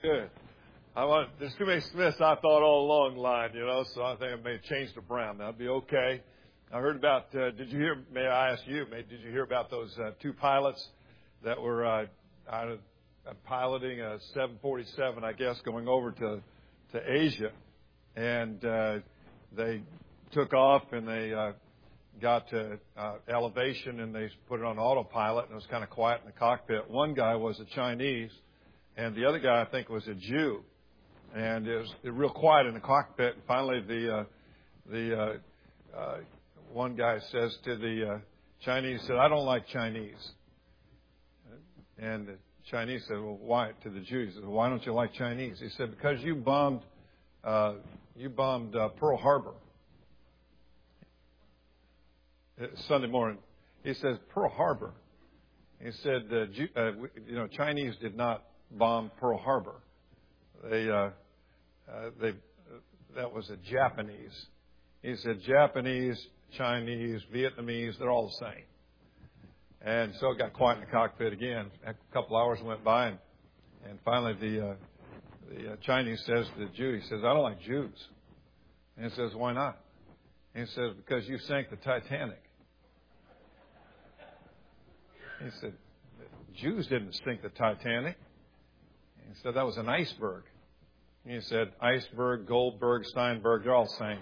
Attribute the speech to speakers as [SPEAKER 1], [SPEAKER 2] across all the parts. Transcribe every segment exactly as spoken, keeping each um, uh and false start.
[SPEAKER 1] Good. I want, there's too many Smiths I thought all along line, you know, so I think I may change to Brown. That'd be okay. I heard about, uh, did you hear, may I ask you, may, did you hear about those uh, two pilots that were uh, out of, uh, piloting a seven forty-seven, I guess, going over to, to Asia? And uh, they took off and they uh, got to uh, elevation and they put it on autopilot and it was kind of quiet in the cockpit. One guy was a Chinese and the other guy, I think, was a Jew. And it was real quiet in the cockpit. And finally, the uh, the uh, uh, one guy says to the uh, Chinese, said, "I don't like Chinese." And the Chinese said, "Well, why?" To the Jew, he said, "Well, why don't you like Chinese?" He said, "Because you bombed uh, you bombed uh, Pearl Harbor." Sunday morning, he says, "Pearl Harbor." He said, uh, Jew, uh, "You know, Chinese did not bomb Pearl Harbor. They, uh, uh, they, uh, that was a Japanese." He said, "Japanese, Chinese, Vietnamese, they're all the same." And so it got quiet in the cockpit again. A couple hours went by, and, and finally the, uh, the uh, Chinese says to the Jew, he says, "I don't like Jews." And he says, "Why not?" And he says, "Because you sank the Titanic." He said, "Jews didn't sink the Titanic." He said, "That was an iceberg." He said, "Iceberg, Goldberg, Steinberg, they're all the same."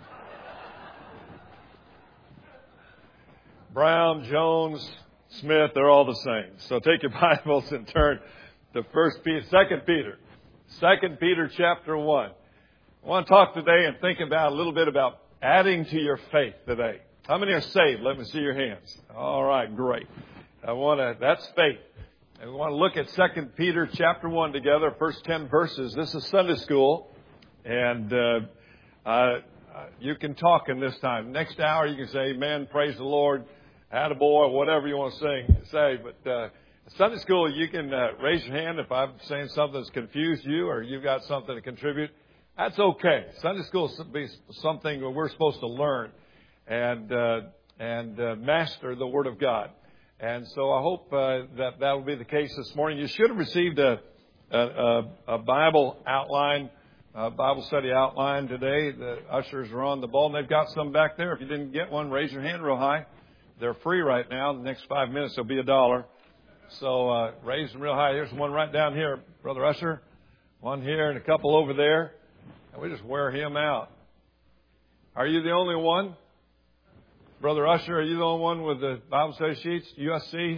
[SPEAKER 1] Brown, Jones, Smith, they're all the same. So take your Bibles and turn to First Peter, Second Peter, Second Peter chapter one. I want to talk today and think about a little bit about adding to your faith today. How many are saved? Let me see your hands. All right, great. I want to. That's faith. And we want to look at Second Peter chapter one together, first ten verses. This is Sunday school, and uh, uh, you can talk in this time. Next hour, you can say amen, praise the Lord, attaboy, whatever you want to sing, say. But uh, Sunday school, you can uh, raise your hand if I'm saying something that's confused you or you've got something to contribute. That's okay. Sunday school is be something that we're supposed to learn and uh, and uh, master the Word of God. And so I hope uh, that that will be the case this morning. You should have received a, a, a Bible outline, a Bible study outline today. The ushers are on the ball, and they've got some back there. If you didn't get one, raise your hand real high. They're free right now. The next five minutes, they'll be a dollar. So uh, raise them real high. Here's one right down here, Brother Usher. One here and a couple over there. And we just wear him out. Are you the only one? Brother Usher, are you the only one with the Bible study sheets? U S C? You're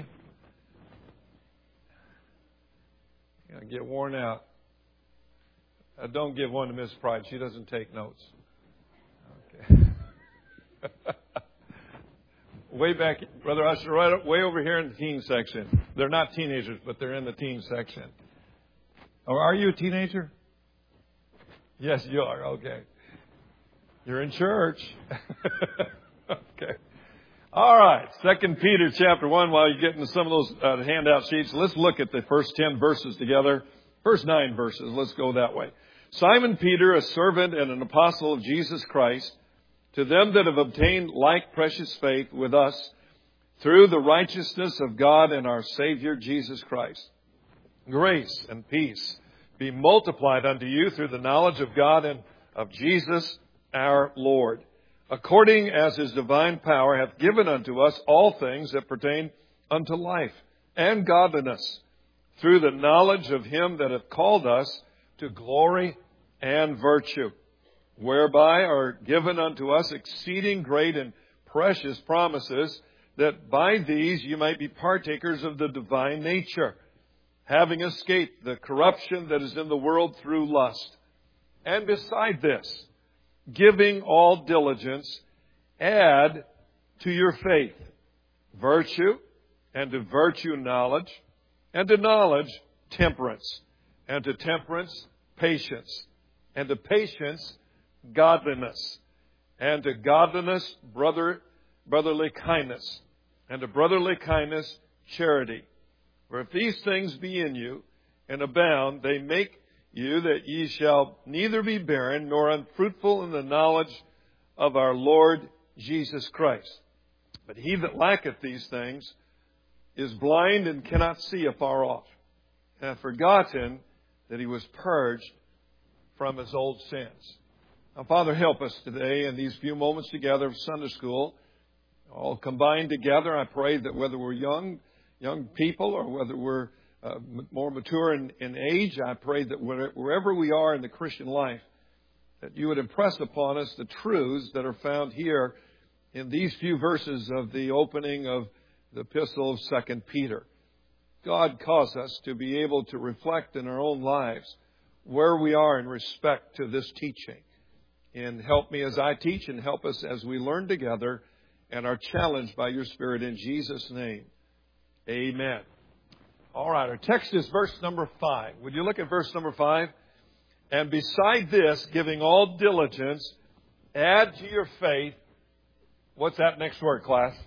[SPEAKER 1] going to get worn out. Uh, don't give one to Miss Pride. She doesn't take notes. Okay. Way back, Brother Usher, right up, way over here in the teen section. They're not teenagers, but they're in the teen section. Or are you a teenager? Yes, you are. Okay. You're in church. Okay. All right. Second Peter chapter one. While you're getting to some of those uh, handout sheets, let's look at the first ten verses together. First nine verses. Let's go that way. Simon Peter, a servant and an apostle of Jesus Christ, to them that have obtained like precious faith with us through the righteousness of God and our Savior Jesus Christ. Grace and peace be multiplied unto you through the knowledge of God and of Jesus our Lord, according as his divine power hath given unto us all things that pertain unto life and godliness, through the knowledge of him that hath called us to glory and virtue, whereby are given unto us exceeding great and precious promises, that by these you might be partakers of the divine nature, having escaped the corruption that is in the world through lust. And beside this, giving all diligence, add to your faith virtue, and to virtue knowledge, and to knowledge temperance, and to temperance patience, and to patience godliness, and to godliness brother brotherly kindness, and to brotherly kindness charity. For if these things be in you and abound, they make you that ye shall neither be barren nor unfruitful in the knowledge of our Lord Jesus Christ. But he that lacketh these things is blind and cannot see afar off, and hath forgotten that he was purged from his old sins. Now, Father, help us today in these few moments together of Sunday school, all combined together. I pray that whether we're young, young people or whether we're uh, more mature in, in age, I pray that wherever we are in the Christian life, that you would impress upon us the truths that are found here in these few verses of the opening of the epistle of Second Peter. God, cause us to be able to reflect in our own lives where we are in respect to this teaching. And help me as I teach and help us as we learn together and are challenged by your Spirit in Jesus' name. Amen. All right, our text is verse number five. Would you look at verse number five? And beside this, giving all diligence, add to your faith. What's that next word, class?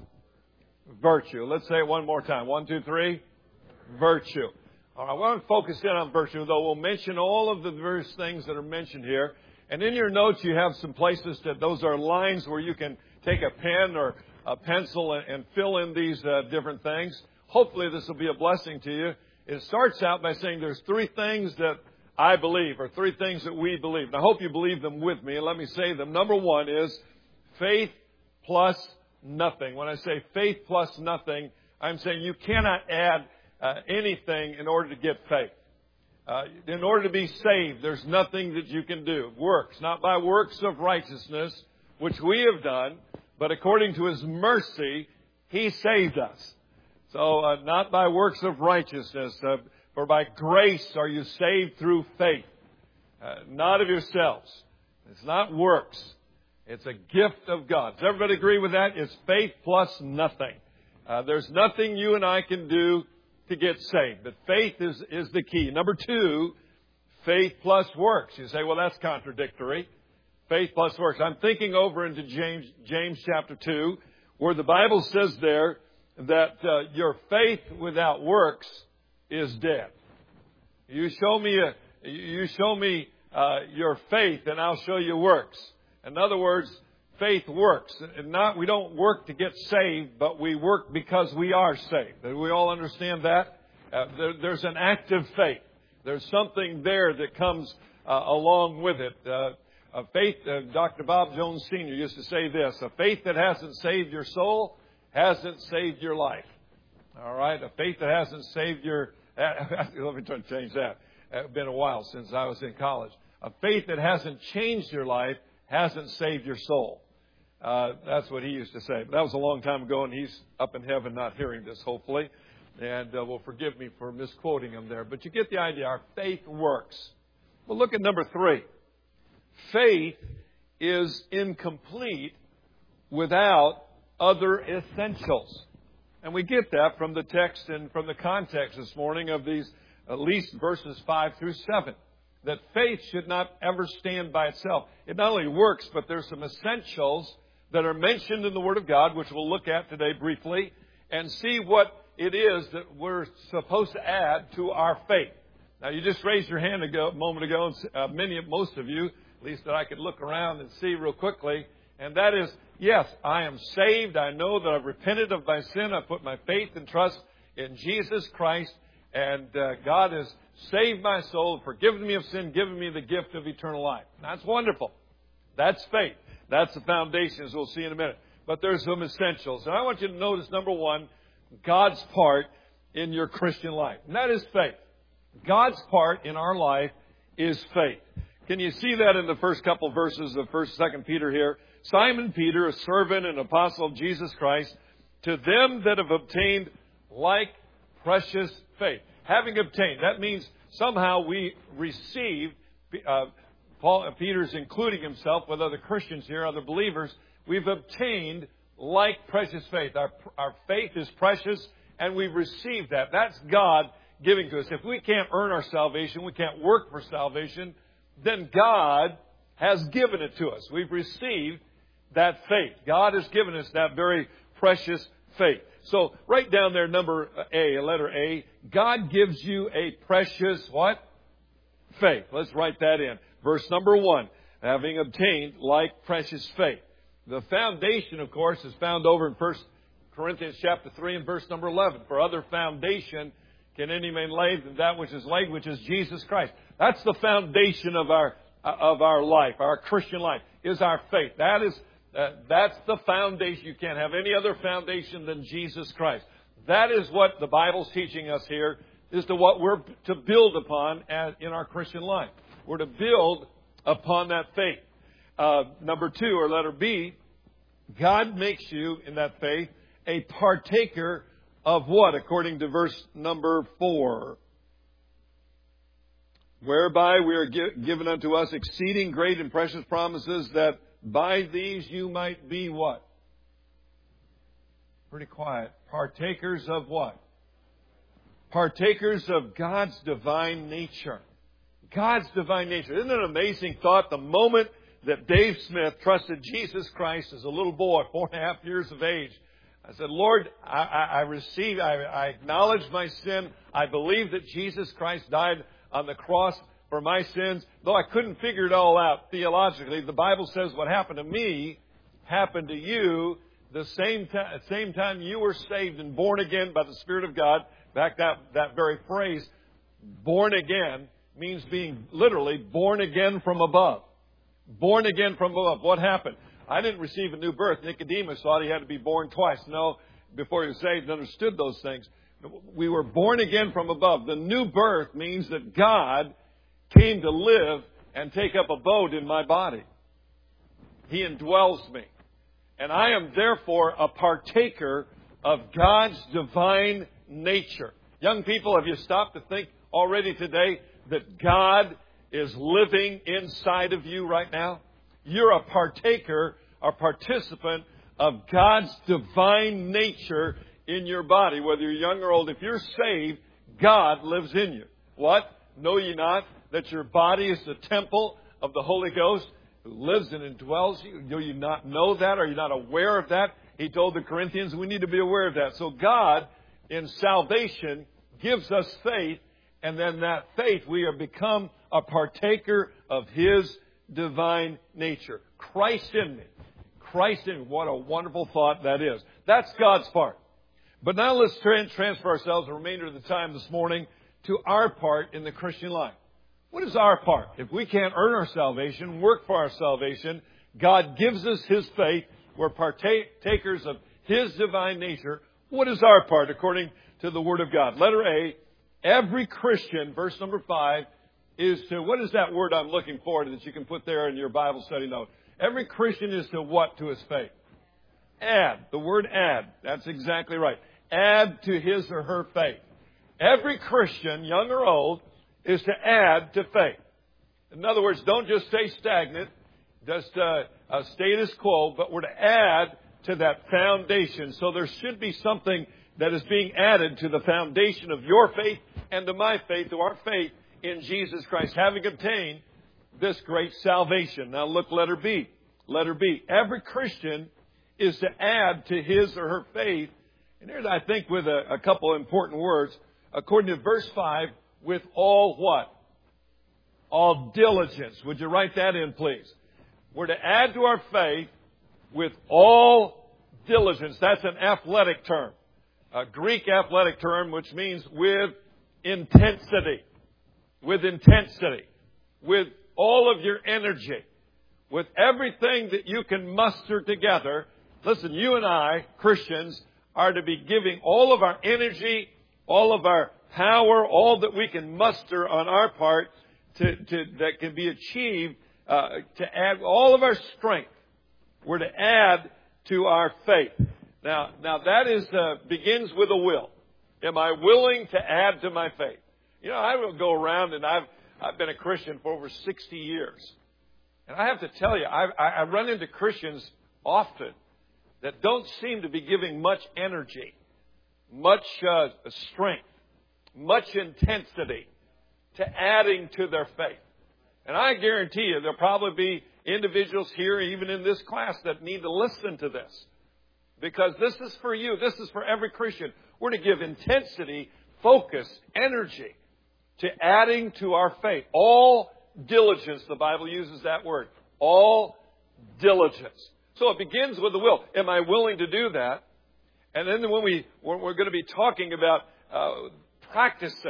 [SPEAKER 1] Virtue. Let's say it one more time. One, two, three. Virtue. All right, I want to focus in on virtue, though we'll mention all of the various things that are mentioned here. And in your notes, you have some places that those are lines where you can take a pen or a pencil and, and fill in these uh, different things. Hopefully, this will be a blessing to you. It starts out by saying there's three things that I believe, or three things that we believe. And I hope you believe them with me. And let me say them. Number one is faith plus nothing. When I say faith plus nothing, I'm saying you cannot add uh, anything in order to get faith. Uh, in order to be saved, there's nothing that you can do. Works, not by works of righteousness, which we have done, but according to His mercy, He saved us. So, uh, not by works of righteousness, uh, for by grace are you saved through faith, uh, not of yourselves. It's not works. It's a gift of God. Does everybody agree with that? It's faith plus nothing. Uh, there's nothing you and I can do to get saved. But faith is, is the key. Number two, faith plus works. You say, well, that's contradictory. Faith plus works. I'm thinking over into James, James chapter two, where the Bible says there that uh, your faith without works is dead. You show me a, you show me uh, your faith, and I'll show you works. In other words, faith works. And not we don't work to get saved, but we work because we are saved. Do we all understand that? Uh, there, there's an active faith. There's something there that comes uh, along with it. Uh, a faith, uh, Doctor Bob Jones Senior used to say this: a faith that hasn't saved your soul hasn't saved your life. All right, a faith that hasn't saved your. Let me try to change that. It's been a while since I was in college. A faith that hasn't changed your life hasn't saved your soul. Uh, that's what he used to say. But that was a long time ago, and he's up in heaven not hearing this, hopefully. And uh, will forgive me for misquoting him there. But you get the idea. Our faith works. Well, look at number three. Faith is incomplete without other essentials. And we get that from the text and from the context this morning of these at least verses five through seven. That faith should not ever stand by itself. It not only works, but there's some essentials that are mentioned in the Word of God, which we'll look at today briefly, and see what it is that we're supposed to add to our faith. Now, you just raised your hand a moment ago, and uh, many, most of you, at least that I could look around and see real quickly, and that is, yes, I am saved. I know that I've repented of my sin. I put my faith and trust in Jesus Christ, and uh, God has saved my soul, forgiven me of sin, given me the gift of eternal life. That's wonderful. That's faith. That's the foundation, as we'll see in a minute. But there's some essentials. And I want you to notice, number one, God's part in your Christian life. And that is faith. God's part in our life is faith. Can you see that in the first couple verses of First, Second Peter here? Simon Peter, a servant and apostle of Jesus Christ, to them that have obtained like precious faith. Having obtained, that means somehow we received, uh, Paul, Peter's including himself with other Christians here, other believers, we've obtained like precious faith. Our, our faith is precious, and we've received that. That's God giving to us. If we can't earn our salvation, we can't work for salvation, then God has given it to us. We've received that faith. God has given us that very precious faith. So, right down there, number A, letter A, God gives you a precious, what? Faith. Let's write that in. Verse number one, having obtained like precious faith. The foundation, of course, is found over in First Corinthians chapter three and verse number eleven. For other foundation can any man lay than that which is laid, which is Jesus Christ. That's the foundation of our of our life, our Christian life, is our faith. That is uh, that's the foundation. You can't have any other foundation than Jesus Christ. That is what the Bible's teaching us here, is to what we're to build upon as, in our Christian life. We're to build upon that faith. Uh, number two, or letter B, God makes you, in that faith, a partaker of what? According to verse number four. Whereby we are gi- given unto us exceeding great and precious promises, that by these you might be what? Pretty quiet. Partakers of what? Partakers of God's divine nature. God's divine nature. Isn't it an amazing thought? The moment that Dave Smith trusted Jesus Christ as a little boy, four and a half years of age, I said, Lord, I, I, I receive, I, I acknowledge my sin. I believe that Jesus Christ died on the cross for my sins. Though I couldn't figure it all out theologically, the Bible says what happened to me happened to you the same, t- same time you were saved and born again by the Spirit of God. In fact, that, that very phrase, born again, means being literally born again from above. Born again from above. What happened? I didn't receive a new birth. Nicodemus thought he had to be born twice. No, before he was saved and understood those things. We were born again from above. The new birth means that God came to live and take up abode in my body. He indwells me. And I am therefore a partaker of God's divine nature. Young people, have you stopped to think already today that God is living inside of you right now? You're a partaker, a participant of God's divine nature in your body, whether you're young or old. If you're saved, God lives in you. What? Know ye not that your body is the temple of the Holy Ghost who lives and indwells you? Do you not know that? Are you not aware of that? He told the Corinthians we need to be aware of that. So God, in salvation, gives us faith, and then that faith, we have become a partaker of His divine nature. Christ in me. Christ in me. What a wonderful thought that is. That's God's part. But now let's tra- transfer ourselves the remainder of the time this morning to our part in the Christian life. What is our part? If we can't earn our salvation, work for our salvation, God gives us His faith. We're partakers of His divine nature. What is our part according to the Word of God? Letter A, every Christian, verse number five, is to, what is that word I'm looking for that you can put there in your Bible study note? Every Christian is to what to his faith? Add. The word add. That's exactly right. Add to his or her faith. Every Christian, young or old, is to add to faith. In other words, don't just stay stagnant, just uh, uh, status quo, but we're to add to that foundation. So there should be something that is being added to the foundation of your faith and to my faith, to our faith in Jesus Christ, having obtained this great salvation. Now look, letter B. Letter B. Every Christian is to add to his or her faith. And here's, I think, with a, a couple important words. According to verse five, with all what? All diligence. Would you write that in, please? We're to add to our faith with all diligence. That's an athletic term. A Greek athletic term, which means with intensity. With intensity. With all of your energy. With everything that you can muster together. Listen, you and I, Christians, are to be giving all of our energy, all of our power, all that we can muster on our part to, to that can be achieved, uh, to add all of our strength. We're to add to our faith. Now, now that is uh, begins with a will. Am I willing to add to my faith? You know, I will go around, and I've I've been a Christian for over sixty years, and I have to tell you, I, I run into Christians often that don't seem to be giving much energy, much uh, strength, much intensity to adding to their faith. And I guarantee you there'll probably be individuals here, even in this class, that need to listen to this. Because this is for you. This is for every Christian. We're to give intensity, focus, energy to adding to our faith. All diligence, the Bible uses that word. All diligence. So it begins with the will. Am I willing to do that? And then when we, we're, we're going to be talking about uh, practicing,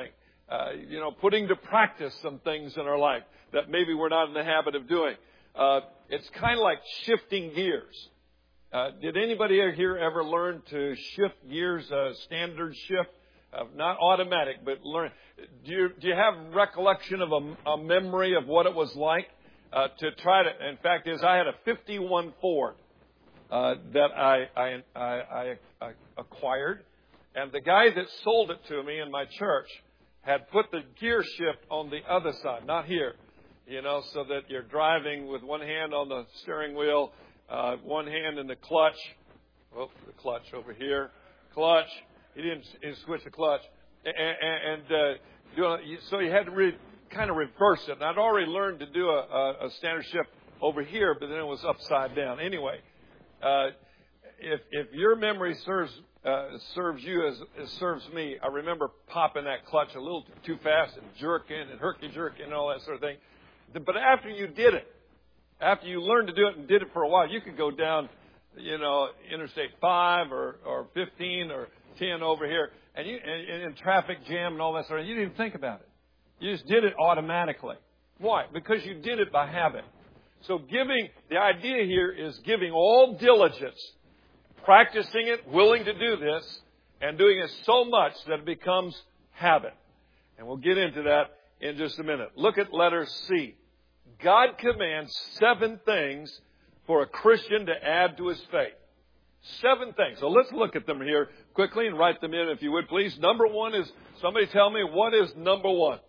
[SPEAKER 1] uh, you know, putting to practice some things in our life that maybe we're not in the habit of doing. Uh, it's kind of like shifting gears. Uh, did anybody here ever learn to shift gears, uh, standard shift? Uh, not automatic, but learn. Do you, do you have recollection of a, a memory of what it was like uh, to try to? In fact, is I had a fifty-one Ford uh, that I, I, I, I acquired, and the guy that sold it to me in my church had put the gear shift on the other side, not here, you know, so that you're driving with one hand on the steering wheel, uh, one hand in the clutch. Oh, the clutch over here, clutch. He didn't switch the clutch, and, and uh, so you had to re, kind of reverse it. And I'd already learned to do a, a standard shift over here, but then it was upside down. Anyway, uh, if if your memory serves uh, serves you as, as serves me, I remember popping that clutch a little too fast and jerking and herky jerking and all that sort of thing. But after you did it, after you learned to do it and did it for a while, you could go down, you know, Interstate five or or fifteen or ten over here, and you and, and traffic jam and all that sort of thing. You didn't even think about it. You just did it automatically. Why? Because you did it by habit. So giving, the idea here is giving all diligence, practicing it, willing to do this, and doing it so much that it becomes habit. And we'll get into that in just a minute. Look at letter C. God commands seven things for a Christian to add to his faith. Seven things. So let's look at them here quickly and write them in if you would, please. Number one is, somebody tell me, what is number one?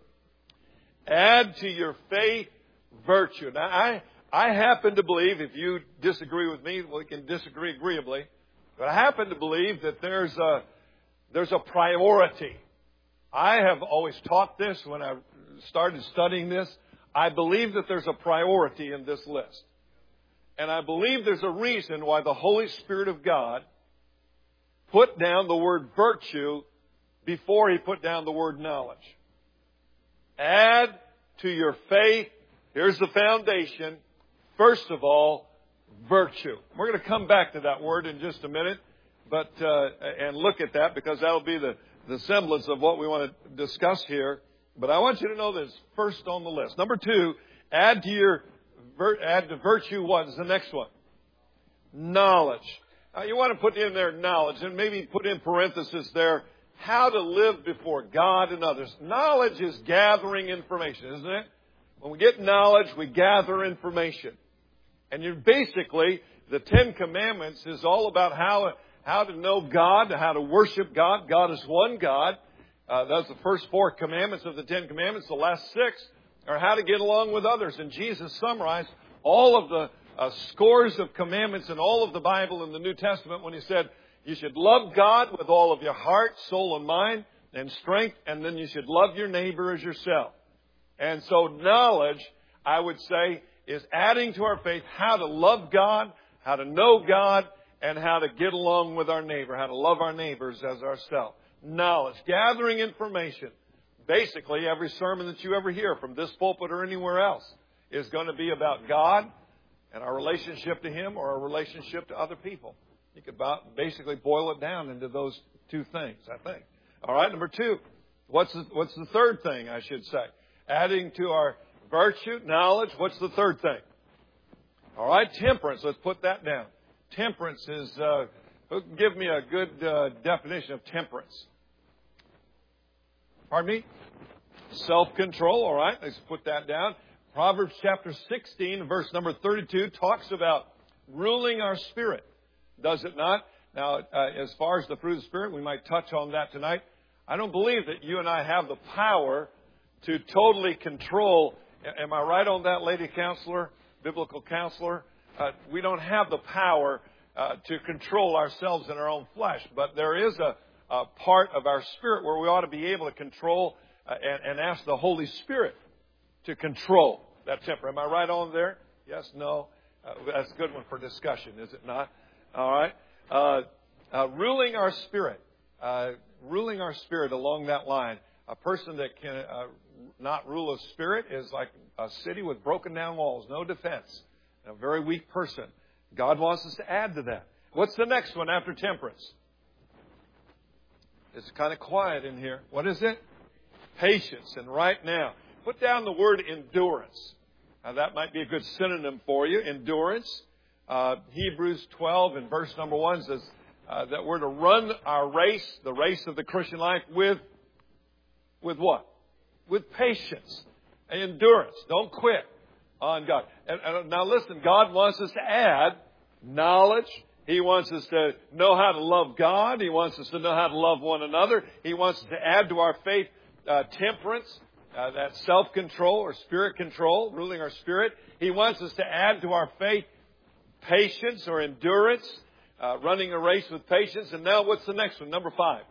[SPEAKER 1] Add to your faith virtue. Now, I, I happen to believe, if you disagree with me, we can disagree agreeably, but I happen to believe that there's a, there's a priority. I have always taught this when I started studying this. I believe that there's a priority in this list. And I believe there's a reason why the Holy Spirit of God put down the word virtue before He put down the word knowledge. Add to your faith, here's the foundation, first of all, virtue. We're going to come back to that word in just a minute, but uh, and look at that, because that'll be the, the semblance of what we want to discuss here. But I want you to know this first on the list. Number two, add to your Add to virtue, what is the next one? Knowledge. Now, you want to put in there knowledge, and maybe put in parenthesis there, how to live before God and others. Knowledge is gathering information, isn't it? When we get knowledge, we gather information. And you're basically, the Ten Commandments is all about how, how to know God, how to worship God. God is one God. Uh, that's the first four commandments of the Ten Commandments. The last six or how to get along with others. And Jesus summarized all of the uh, scores of commandments in all of the Bible in the New Testament when He said, you should love God with all of your heart, soul, and mind, and strength, and then you should love your neighbor as yourself. And so knowledge, I would say, is adding to our faith how to love God, how to know God, and how to get along with our neighbor, how to love our neighbors as ourselves. Knowledge, gathering information. Basically, every sermon that you ever hear from this pulpit or anywhere else is going to be about God and our relationship to Him or our relationship to other people. You could basically boil it down into those two things, I think. All right, number two. What's the, what's the third thing, I should say? Adding to our virtue, knowledge, what's the third thing? All right, temperance. Let's put that down. Temperance is, uh, give me a good uh, definition of temperance. Pardon me? Self-control, all right. Let's put that down. Proverbs chapter sixteen, verse number thirty-two, talks about ruling our spirit. Does it not? Now, uh, as far as the fruit of the Spirit, we might touch on that tonight. I don't believe that you and I have the power to totally control. Am I right on that, lady counselor, biblical counselor? Uh, we don't have the power uh, to control ourselves in our own flesh, but there is a Uh, part of our spirit where we ought to be able to control uh, and, and ask the Holy Spirit to control that temper. Am I right on there? Yes, no? Uh, that's a good one for discussion, is it not? All right. Uh, uh, ruling our spirit. Uh, ruling our spirit along that line. A person that can uh, not rule a spirit is like a city with broken down walls, no defense. A very weak person. God wants us to add to that. What's the next one after temperance? It's kind of quiet in here. What is it? patience. And right now, put down the word endurance. Now, that might be a good synonym for you, endurance. Uh, Hebrews twelve and verse number one says uh, that we're to run our race, the race of the Christian life, with, with what? With patience and endurance. Don't quit on God. And, and now listen, God wants us to add knowledge. He wants us to know how to love God. He wants us to know how to love one another. He wants us to add to our faith uh, temperance. Uh, that self-control or spirit control, ruling our spirit. He wants us to add to our faith patience or endurance, uh, running a race with patience. And now what's the next one? Number five.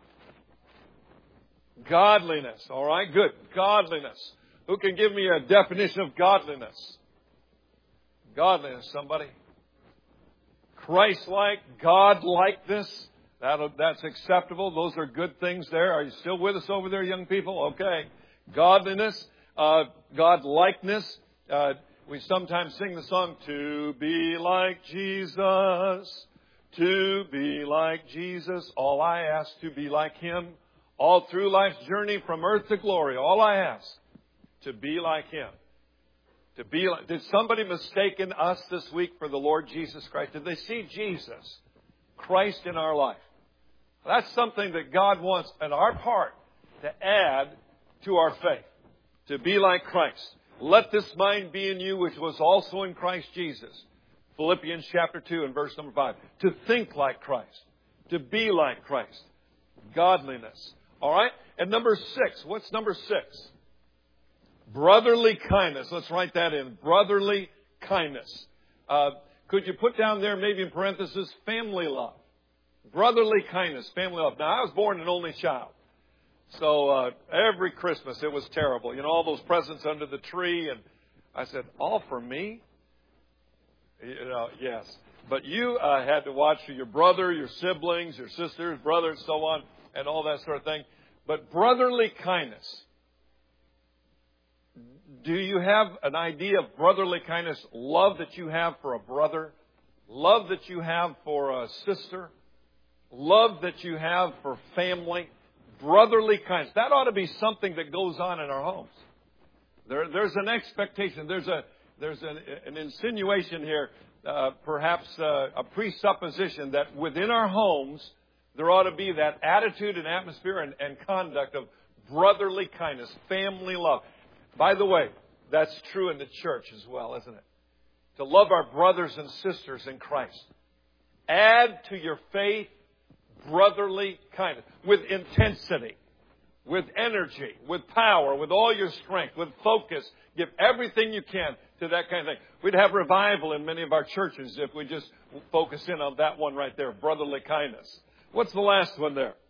[SPEAKER 1] Godliness. All right, good. Godliness. Who can give me a definition of godliness? Godliness, somebody. Christ-like, God-likeness. That, that's acceptable. Those are good things there. Are you still with us over there, young people? Okay. Godliness, uh, God-likeness. Uh, we sometimes sing the song, to be like Jesus, to be like Jesus. All I ask, to be like Him. All through life's journey from earth to glory, all I ask, to be like Him. To be like, did somebody mistaken us this week for the Lord Jesus Christ? Did they see Jesus, Christ in our life? That's something that God wants on our part to add to our faith, to be like Christ. Let this mind be in you, which was also in Christ Jesus. Philippians chapter two and verse number five. To think like Christ, to be like Christ. Godliness. All right? And number six. What's number six? Brotherly kindness. Let's write that in. Brotherly kindness. Uh, could you put down there, maybe in parentheses, family love? Brotherly kindness, family love. Now, I was born an only child. So uh, every Christmas it was terrible. You know, all those presents under the tree. And I said, all for me? You know, yes. But you uh, had to watch for your brother, your siblings, your sisters, brothers, so on, and all that sort of thing. But brotherly kindness. Do you have an idea of brotherly kindness? Love that you have for a brother. Love that you have for a sister. Love that you have for family. Brotherly kindness. That ought to be something that goes on in our homes. There, there's an expectation. There's a there's an, an insinuation here, uh, perhaps uh, a presupposition that within our homes there ought to be that attitude and atmosphere and, and conduct of brotherly kindness, family love. By the way, that's true in the church as well, isn't it? To love our brothers and sisters in Christ. Add to your faith brotherly kindness, with intensity, with energy, with power, with all your strength, with focus. Give everything you can to that kind of thing. We'd have revival in many of our churches if we just focus in on that one right there, brotherly kindness. What's the last one there?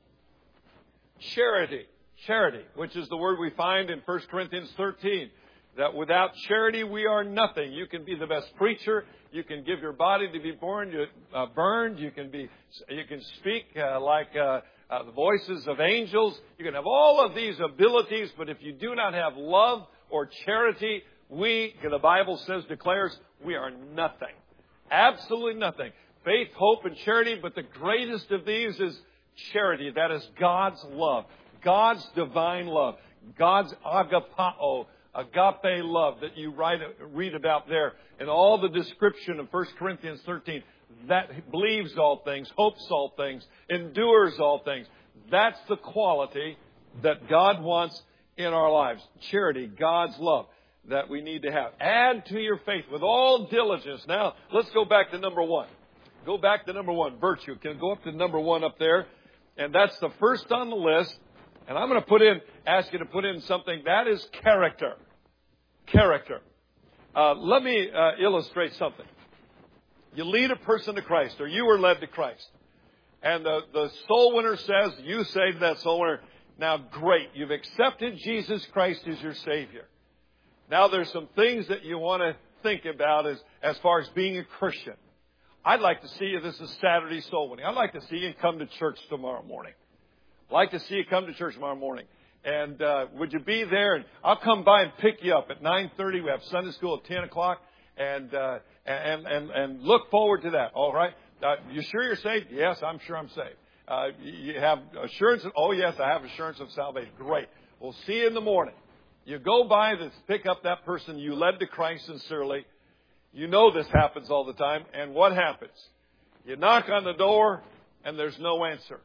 [SPEAKER 1] Charity. Charity, which is the word we find in First Corinthians thirteen. That without charity we are nothing. You can be the best preacher. You can give your body to be born, uh, burned. You can be, you can speak uh, like uh, uh, the voices of angels. You can have all of these abilities, but if you do not have love or charity, we, the Bible says, declares, we are nothing. Absolutely nothing. Faith, hope, and charity, but the greatest of these is charity. That is God's love. God's divine love. God's agapao. Agape love that you write, read about there and all the description of First Corinthians thirteen. That believes all things, hopes all things, endures all things. That's the quality that God wants in our lives. Charity, God's love that we need to have. Add to your faith with all diligence. Now, let's go back to number one. Go back to number one, virtue. Can go up to number one up there. And that's the first on the list. And I'm going to put in, ask you to put in something. That is character. Character. Uh, let me uh, illustrate something. You lead a person to Christ, or you were led to Christ. And the, the soul winner says, you say to that soul winner, now great, you've accepted Jesus Christ as your Savior. Now there's some things that you want to think about as, as far as being a Christian. I'd like to see you, this is Saturday soul winning. I'd like to see you come to church tomorrow morning. I'd like to see you come to church tomorrow morning. And uh, would you be there? And I'll come by and pick you up at nine thirty. We have Sunday school at ten o'clock. And, uh, and, and, and look forward to that. All right. Uh, you sure you're saved? Yes, I'm sure I'm saved. Uh, you have assurance. Of, oh, yes, I have assurance of salvation. Great. We'll see you in the morning. You go by to pick up that person you led to Christ sincerely. You know this happens all the time. And what happens? You knock on the door and there's no answer.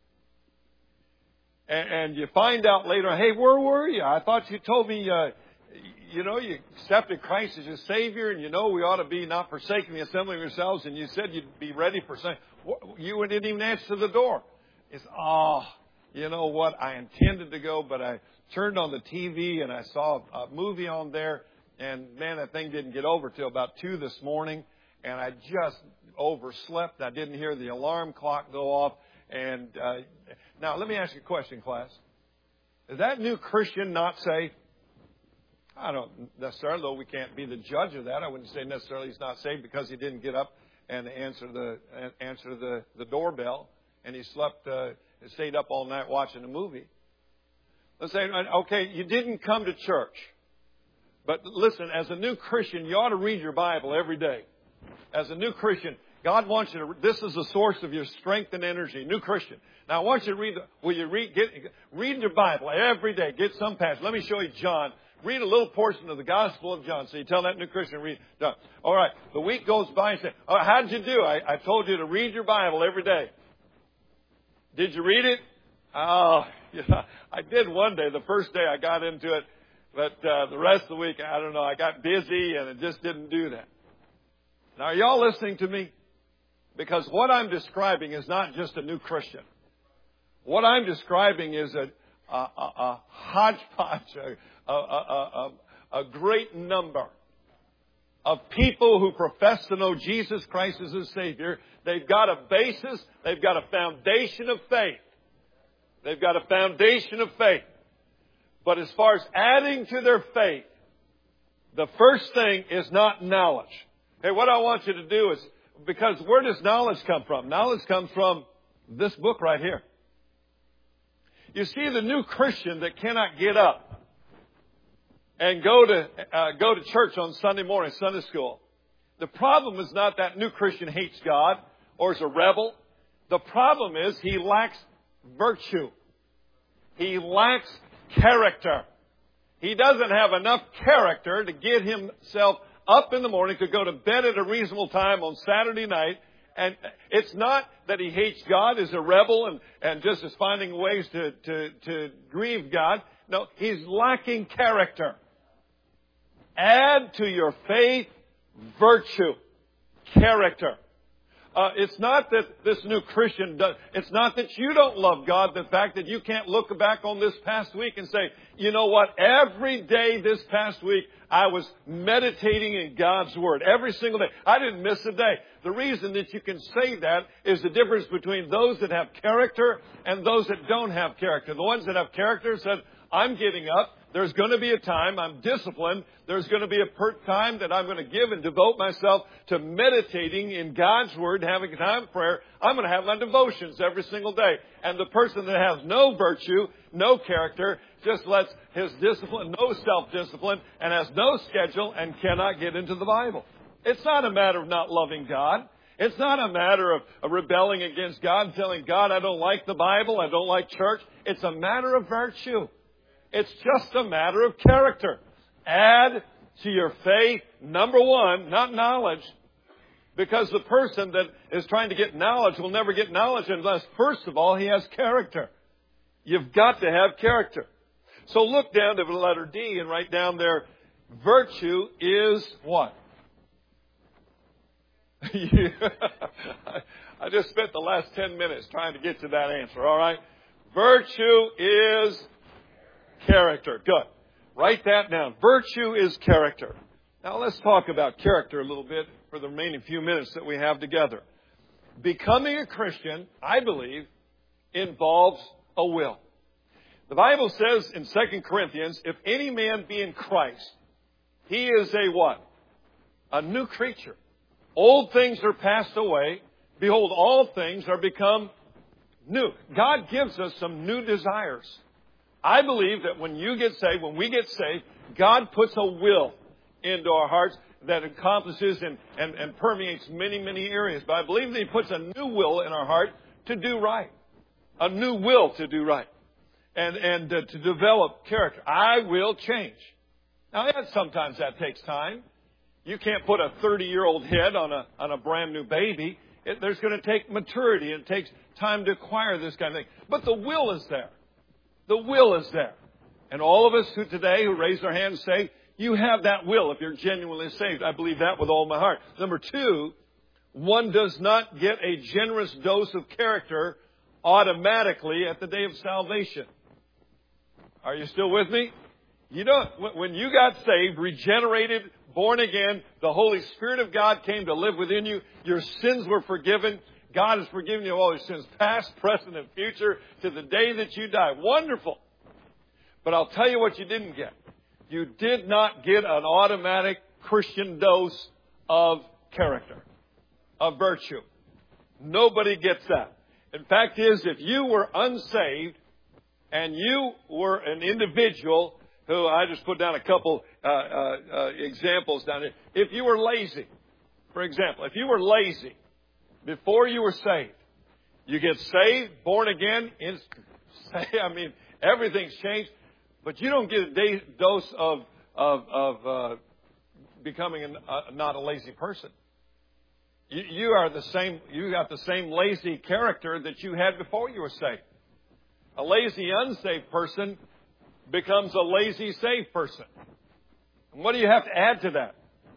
[SPEAKER 1] And, and you find out later, hey, where were you? I thought you told me, uh, you know, you accepted Christ as your Savior, and you know we ought to be not forsaking the assembly of yourselves, and you said you'd be ready for something. You didn't even answer the door. It's, oh, you know what? I intended to go, but I turned on the T V and I saw a movie on there, and man, that thing didn't get over till about two this morning, and I just overslept. I didn't hear the alarm clock go off. And uh, now, let me ask you a question, class. Is that new Christian not saved? I don't necessarily, though we can't be the judge of that. I wouldn't say necessarily he's not saved because he didn't get up and answer the answer the, the doorbell, and he slept, uh, stayed up all night watching a movie. Let's say, okay, you didn't come to church, but listen, as a new Christian, you ought to read your Bible every day. As a new Christian, God wants you to. This is the source of your strength and energy. New Christian. Now, I want you to read. The, will you read? Get read your Bible every day. Get some passage. Let me show you John. Read a little portion of the Gospel of John. So you tell that new Christian, read. John. All right. The week goes by and say, oh, how did you do? I, I told you to read your Bible every day. Did you read it? Oh, yeah, I did one day. The first day I got into it, but uh, the rest of the week, I don't know. I got busy and it just didn't do that. Now, are y'all listening to me? Because what I'm describing is not just a new Christian. What I'm describing is a, a, a, a hodgepodge, a, a, a, a, a great number of people who profess to know Jesus Christ as His Savior. They've got a basis. They've got a foundation of faith. They've got a foundation of faith. But as far as adding to their faith, the first thing is not knowledge. Hey, what I want you to do is, because where does knowledge come from? Knowledge comes from this book right here. You see, the new Christian that cannot get up and go to uh, go to church on Sunday morning, Sunday school. The problem is not that new Christian hates God or is a rebel. The problem is he lacks virtue. He lacks character. He doesn't have enough character to get himself up in the morning, to go to bed at a reasonable time on Saturday night. And it's not that he hates God, is a rebel, and, and just is finding ways to, to, to grieve God. No, he's lacking character. Add to your faith virtue, character. Uh, it's not that this new Christian does, it's not that you don't love God, the fact that you can't look back on this past week and say, you know what, every day this past week, I was meditating in God's Word. Every single day. I didn't miss a day. The reason that you can say that is the difference between those that have character and those that don't have character. The ones that have character said, I'm getting up. There's going to be a time. I'm disciplined. There's going to be a per time that I'm going to give and devote myself to meditating in God's Word, having a time of prayer. I'm going to have my devotions every single day. And the person that has no virtue, no character, just lets his discipline, no self-discipline, and has no schedule and cannot get into the Bible. It's not a matter of not loving God. It's not a matter of, of rebelling against God and telling God, I don't like the Bible, I don't like church. It's a matter of virtue. It's just a matter of character. Add to your faith, number one, not knowledge. Because the person that is trying to get knowledge will never get knowledge unless, first of all, he has character. You've got to have character. So look down to the letter D and write down there, virtue is what? I just spent the last ten minutes trying to get to that answer, all right? Virtue is character. Good. Write that down. Virtue is character. Now let's talk about character a little bit for the remaining few minutes that we have together. Becoming a Christian, I believe, involves a will. The Bible says in Second Corinthians, if any man be in Christ, he is a what? A new creature. Old things are passed away. Behold, all things are become new. God gives us some new desires. I believe that when you get saved, when we get saved, God puts a will into our hearts that accomplishes and, and, and permeates many, many areas. But I believe that He puts a new will in our heart to do right. A new will to do right. and, and uh, to develop character. I will change. Now, that, sometimes that takes time. You can't put a thirty-year-old head on a, on a brand new baby. It, there's going to take maturity. It takes time to acquire this kind of thing. But the will is there. The will is there. And all of us who today who raise our hands say, you have that will if you're genuinely saved. I believe that with all my heart. Number two, one does not get a generous dose of character automatically at the day of salvation. Are you still with me? You don't. When you got saved, regenerated, born again, the Holy Spirit of God came to live within you. Your sins were forgiven. God has forgiven you all your sins, past, present, and future, to the day that you die. Wonderful. But I'll tell you what you didn't get. You did not get an automatic Christian dose of character, of virtue. Nobody gets that. In fact is, if you were unsaved and you were an individual who, I just put down a couple uh, uh, uh, examples down here. If you were lazy, for example, if you were lazy before you were saved, you get saved, born again, in, I mean, everything's changed. But you don't get a day, dose of of, of uh, becoming an, uh, not a lazy person. You, you are the same. You got the same lazy character that you had before you were saved. A lazy, unsaved person becomes a lazy, saved person. And what do you have to add to that?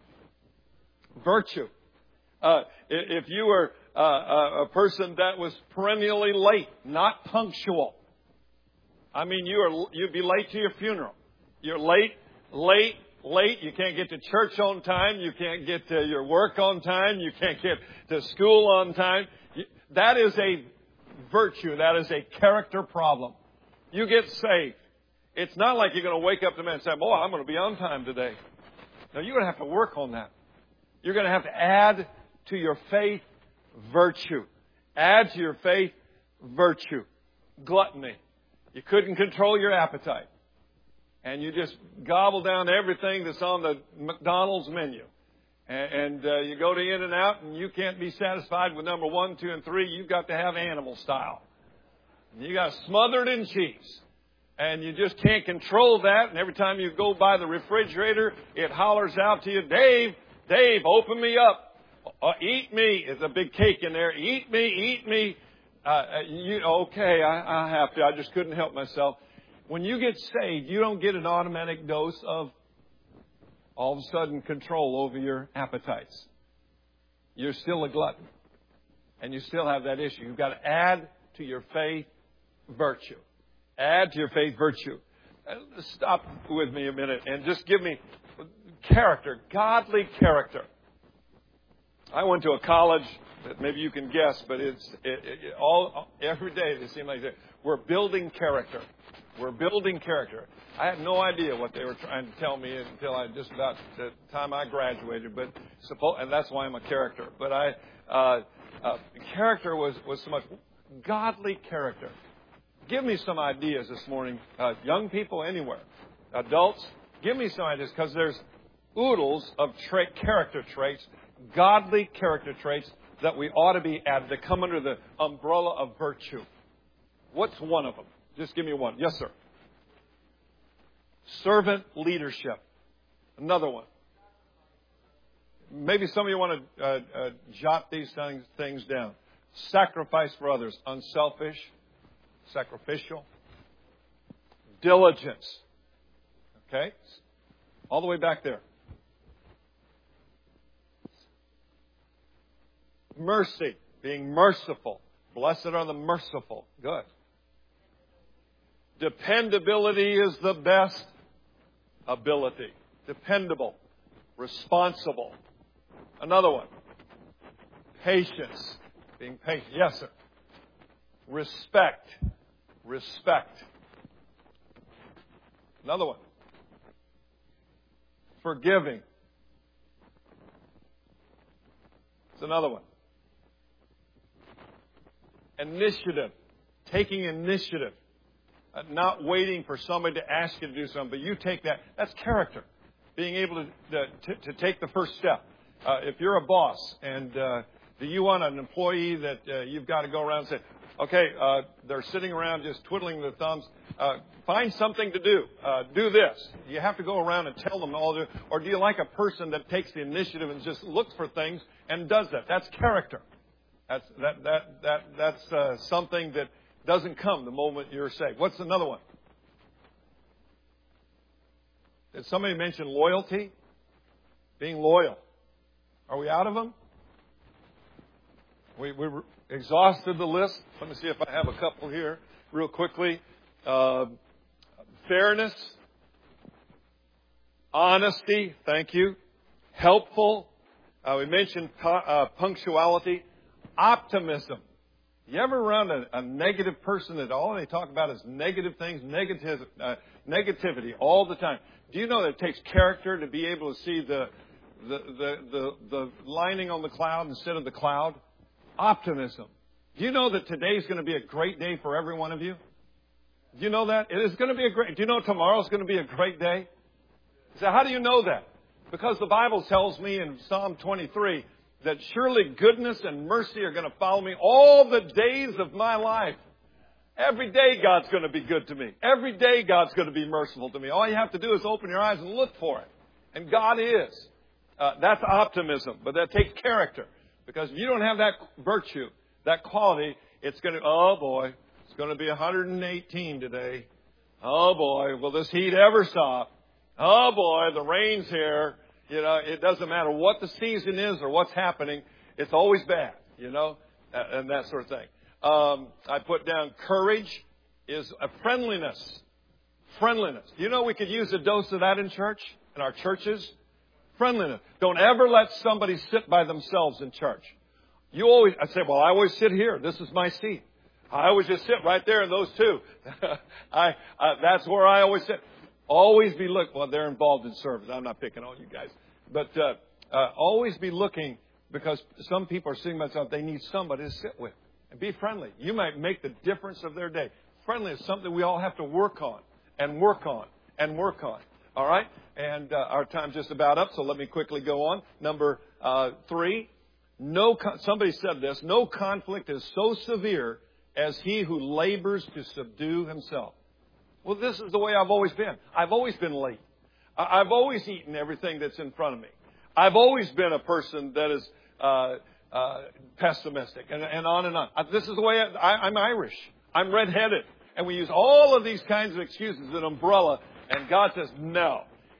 [SPEAKER 1] Virtue. Uh, if you were uh, a person that was perennially late, not punctual. I mean, you are, you'd be late to your funeral. You're late, late, late. You can't get to church on time. You can't get to your work on time. You can't get to school on time. That is a virtue. That is a character problem. You get saved. It's not like you're going to wake up tomorrow and say, boy, I'm going to be on time today. No, you're going to have to work on that. You're going to have to add to your faith virtue. Add to your faith virtue. Gluttony. You couldn't control your appetite. And you just gobble down everything that's on the McDonald's menu. And, and uh, you go to In-N-Out and you can't be satisfied with number one, two, and three. You've got to have animal style. And you got smothered in cheese. And you just can't control that. And every time you go by the refrigerator, it hollers out to you, Dave, Dave, open me up. Uh, eat me. There's a big cake in there. Eat me, eat me. Uh, you, okay, I, I have to. I just couldn't help myself. When you get saved, you don't get an automatic dose of all of a sudden control over your appetites. You're still a glutton. And you still have that issue. You've got to add to your faith virtue. Add to your faith virtue. Uh, stop with me a minute and just give me character, godly character. I went to a college that maybe you can guess, but it's it, it, all every day they seem like they're, we're building character. We're building character. I had no idea what they were trying to tell me until I just about the time I graduated. But suppose, and that's why I'm a character. But I uh, uh, character was was so much godly character. Give me some ideas this morning, uh, young people anywhere, adults. Give me some ideas because there's oodles of tra- character traits, godly character traits that we ought to be added to come under the umbrella of virtue. What's one of them? Just give me one. Yes, sir. Servant leadership. Another one. Maybe some of you want to uh, uh, jot these things, things down. Sacrifice for others. Unselfish. Sacrificial. Diligence. Okay? All the way back there. Mercy. Being merciful. Blessed are the merciful. Good. Dependability is the best ability. Dependable. Responsible. Another one. Patience. Being patient. Yes, sir. Respect. Respect. Another one. Forgiving. It's another one. Initiative. Taking initiative. Uh, not waiting for somebody to ask you to do something, but you take that. That's character. Being able to to, to take the first step. Uh, if you're a boss and uh, do you want an employee that uh, you've got to go around and say, Okay, uh, they're sitting around just twiddling their thumbs. Uh, find something to do. Uh, do this. You have to go around and tell them all to, or do you like a person that takes the initiative and just looks for things and does that? That's character. That's that that that that's uh, something that doesn't come the moment you're saved. What's another one? Did somebody mention loyalty? Being loyal. Are we out of them? We we exhausted the list. Let me see if I have a couple here real quickly. Uh, fairness, honesty. Thank you. Helpful. Uh, we mentioned pu- uh, punctuality. Optimism. You ever around a, a negative person that all they talk about is negative things, negative, uh, negativity all the time? Do you know that it takes character to be able to see the the, the the the lining on the cloud instead of the cloud? Optimism. Do you know that today is going to be a great day for every one of you? Do you know that? It is going to be a great... Do you know tomorrow is going to be a great day? So how do you know that? Because the Bible tells me in Psalm twenty-three that surely goodness and mercy are going to follow me all the days of my life. Every day God's going to be good to me. Every day God's going to be merciful to me. All you have to do is open your eyes and look for it. And God is. Uh, that's optimism, but that takes character. Because if you don't have that virtue, that quality, it's going to, oh boy, it's going to be one hundred eighteen today. Oh boy, will this heat ever stop? Oh boy, the rain's here. You know, it doesn't matter what the season is or what's happening. It's always bad, you know, and that sort of thing. Um, I put down courage is a friendliness. Friendliness. Do you know we could use a dose of that in church, in our churches? Friendliness. Don't ever let somebody sit by themselves in church. You always, I say, well, I always sit here. This is my seat. I always just sit right there in those two. I, uh, that's where I always sit. Always be look. Well, they're involved in service. I'm not picking on you guys, but uh, uh, always be looking because some people are sitting by themselves. They need somebody to sit with and be friendly. You might make the difference of their day. Friendly is something we all have to work on and work on and work on. All right. And uh, our time's just about up, so let me quickly go on. Number uh, three, no. Con- somebody said this, no conflict is so severe as he who labors to subdue himself. Well, this is the way I've always been. I've always been late. I- I've always eaten everything that's in front of me. I've always been a person that is uh, uh, pessimistic, and, and on and on. Uh, this is the way I, I, I'm Irish. I'm redheaded. And we use all of these kinds of excuses, an umbrella, and God says, no.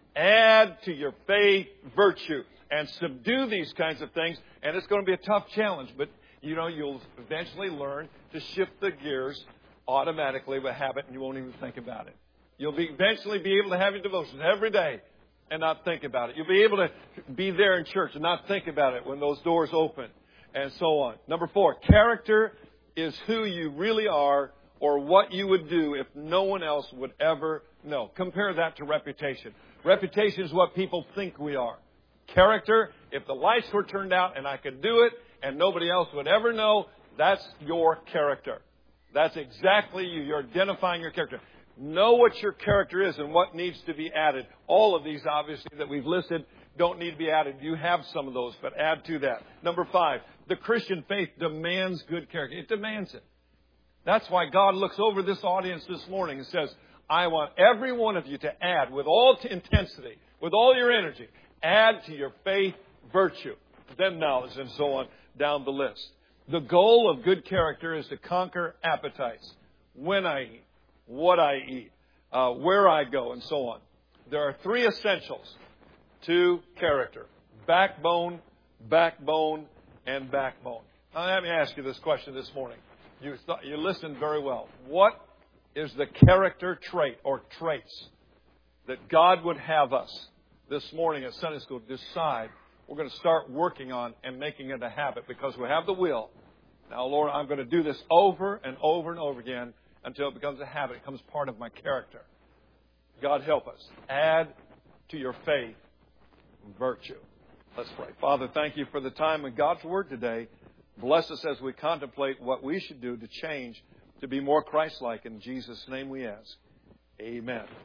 [SPEAKER 1] Add to your faith virtue and subdue these kinds of things. And it's going to be a tough challenge. But, you know, you'll eventually learn to shift the gears automatically with habit and you won't even think about it. You'll be eventually be able to have your devotions every day and not think about it. You'll be able to be there in church and not think about it when those doors open and so on. Number four, character is who you really are or what you would do if no one else would ever know. Compare that to reputation. Reputation is what people think we are. Character, if the lights were turned out and I could do it and nobody else would ever know, that's your character. That's exactly you. You're identifying your character. Know what your character is and what needs to be added. All of these, obviously, that we've listed don't need to be added. You have some of those, but add to that. Number five, the Christian faith demands good character. It demands it. That's why God looks over this audience this morning and says, I want every one of you to add with all intensity, with all your energy, add to your faith virtue, then knowledge, and so on down the list. The goal of good character is to conquer appetites. When I eat, what I eat, uh, where I go, and so on. There are three essentials to character. Backbone, backbone, and backbone. Now, let me ask you this question this morning. You, th- you listened very well. What is the character trait or traits that God would have us this morning at Sunday school decide we're going to start working on and making it a habit because we have the will. Now, Lord, I'm going to do this over and over and over again until it becomes a habit. It becomes part of my character. God help us. Add to your faith virtue. Let's pray. Father, thank you for the time in God's Word today. Bless us as we contemplate what we should do to change, to be more Christ-like. In Jesus' name we ask. Amen.